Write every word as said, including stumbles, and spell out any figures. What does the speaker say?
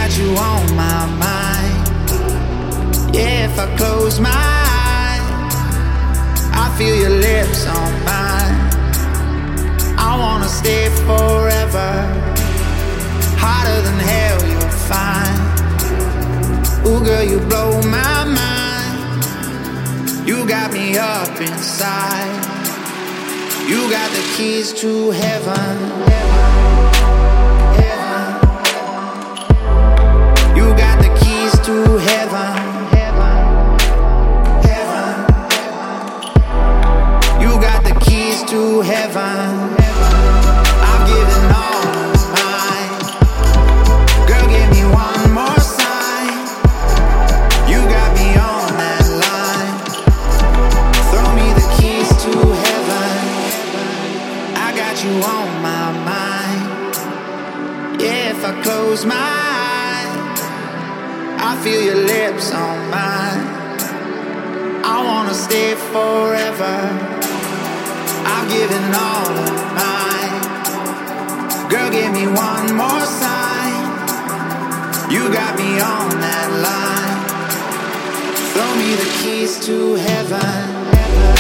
got you on my mind. Yeah, if I close my eyes, I feel your lips on mine. I wanna stay forever, hotter than hell you'll find. Ooh, girl, you blow my mind. You got me up inside. You got the keys to heaven, heaven, heaven. You got the keys to heaven, heaven, heaven. You got the keys to heaven. I'm giving all of mine. Girl, give me one more sign. You got me on that line. Throw me the keys to heaven. I got you on my mind. Yeah, if I close my eyes, I feel your lips on mine. I wanna stay forever. I'm giving all of mine. Girl, give me one more sign. You got me on that line. Throw me the keys to heaven, heaven.